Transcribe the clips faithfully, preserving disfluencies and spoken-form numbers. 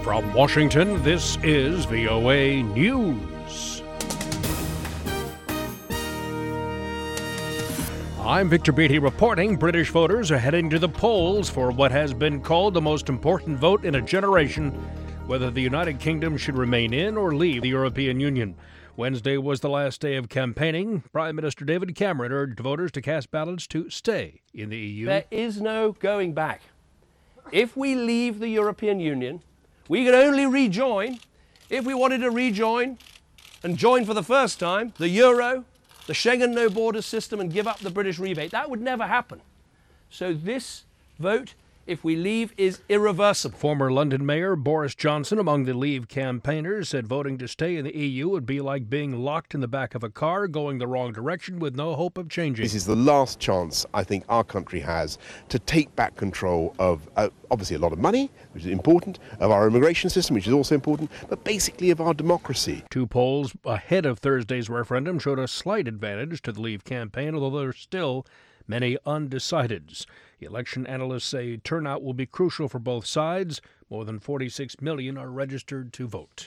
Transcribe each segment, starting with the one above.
From Washington, this is V O A News. I'm Victor Beatty reporting British voters are heading to the polls for what has been called the most important vote in a generation, whether the United Kingdom should remain in or leave the European Union. Wednesday was the last day of campaigning. Prime Minister David Cameron urged voters to cast ballots to stay in the E U. There is no going back. If we leave the European Union, we can only rejoin if we wanted to rejoin and join for the first time the Euro, the Schengen no borders system, and give up the British rebate. That would never happen. So this vote, if we leave, is irreversible. Former London Mayor Boris Johnson, among the Leave campaigners, said voting to stay in the E U would be like being locked in the back of a car going the wrong direction with no hope of changing. This is the last chance I think our country has to take back control of uh, obviously a lot of money, which is important, of our immigration system, which is also important, but basically of our democracy. Two polls ahead of Thursday's referendum showed a slight advantage to the Leave campaign, although there are still many undecideds. The election analysts say turnout will be crucial for both sides. More than forty-six million are registered to vote.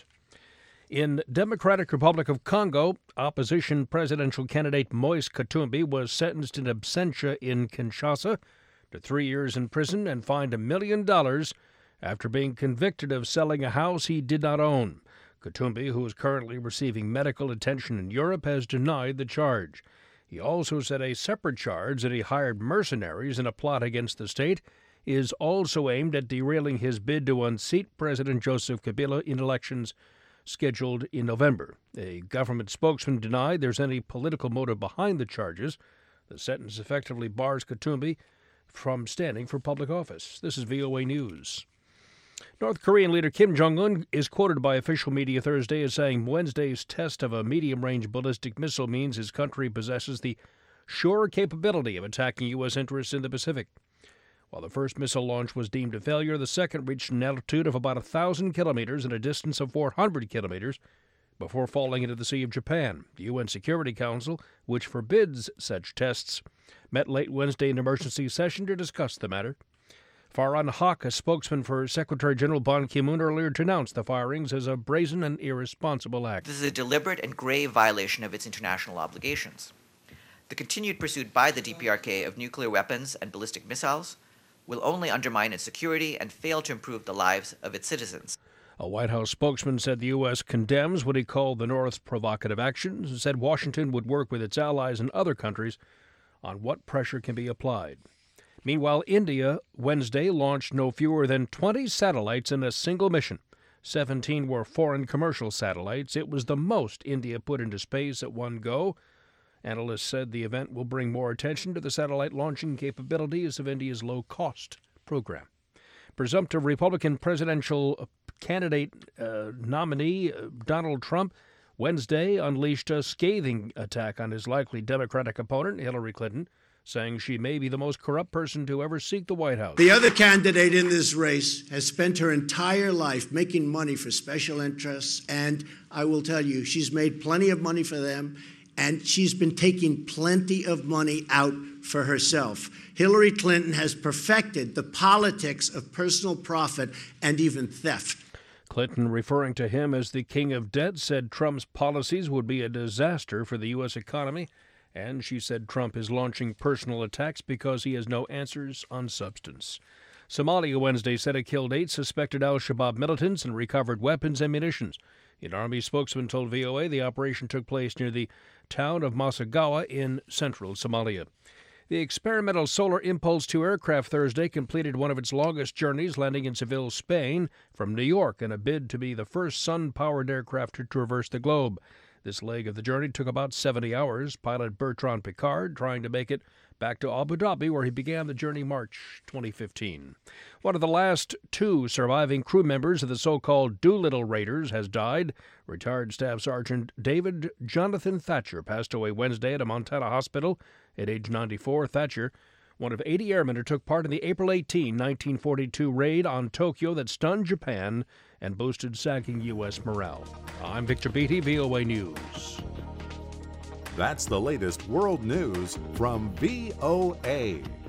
In Democratic Republic of Congo, opposition presidential candidate Moise Katumbi was sentenced in absentia in Kinshasa to three years in prison and fined a million dollars after being convicted of selling a house he did not own. Katumbi, who is currently receiving medical attention in Europe, has denied the charge. He also said a separate charge that he hired mercenaries in a plot against the state is also aimed at derailing his bid to unseat President Joseph Kabila in elections scheduled in November. A government spokesman denied there's any political motive behind the charges. The sentence effectively bars Katumbi from standing for public office. This is V O A News. North Korean leader Kim Jong-un is quoted by official media Thursday as saying Wednesday's test of a medium-range ballistic missile means his country possesses the sure capability of attacking U S interests in the Pacific. While the first missile launch was deemed a failure, the second reached an altitude of about one thousand kilometers and a distance of four hundred kilometers before falling into the Sea of Japan. The U N Security Council, which forbids such tests, met late Wednesday in emergency session to discuss the matter. Farhan Haq, a spokesman for Secretary General Ban Ki-moon, earlier denounced the firings as a brazen and irresponsible act. This is a deliberate and grave violation of its international obligations. The continued pursuit by the D P R K of nuclear weapons and ballistic missiles will only undermine its security and fail to improve the lives of its citizens. A White House spokesman said the U S condemns what he called the North's provocative actions and said Washington would work with its allies and other countries on what pressure can be applied. Meanwhile, India Wednesday launched no fewer than twenty satellites in a single mission. seventeen were foreign commercial satellites. It was the most India put into space at one go. Analysts said the event will bring more attention to the satellite launching capabilities of India's low-cost program. Presumptive Republican presidential candidate uh, nominee uh, Donald Trump Wednesday unleashed a scathing attack on his likely Democratic opponent, Hillary Clinton, saying she may be the most corrupt person to ever seek the White House. The other candidate in this race has spent her entire life making money for special interests, and I will tell you, she's made plenty of money for them, and she's been taking plenty of money out for herself. Hillary Clinton has perfected the politics of personal profit and even theft. Clinton, referring to him as the king of debt, said Trump's policies would be a disaster for the U S economy. And she said Trump is launching personal attacks because he has no answers on substance. Somalia Wednesday said it killed eight suspected al-Shabaab militants and recovered weapons and munitions. An Army spokesman told V O A the operation took place near the town of Masagawa in central Somalia. The experimental Solar Impulse two aircraft Thursday completed one of its longest journeys, landing in Seville, Spain, from New York in a bid to be the first sun-powered aircraft to traverse the globe. This leg of the journey took about seventy hours. Pilot Bertrand Piccard trying to make it back to Abu Dhabi, where he began the journey March twenty fifteen. One of the last two surviving crew members of the so-called Doolittle Raiders has died. Retired Staff Sergeant David Jonathan Thatcher passed away Wednesday at a Montana hospital at age ninety-four. Thatcher, one of eighty airmen who took part in the April eighteenth, nineteen forty-two raid on Tokyo that stunned Japan and boosted sagging U S morale. I'm Victor Beatty, V O A News. That's the latest world news from V O A.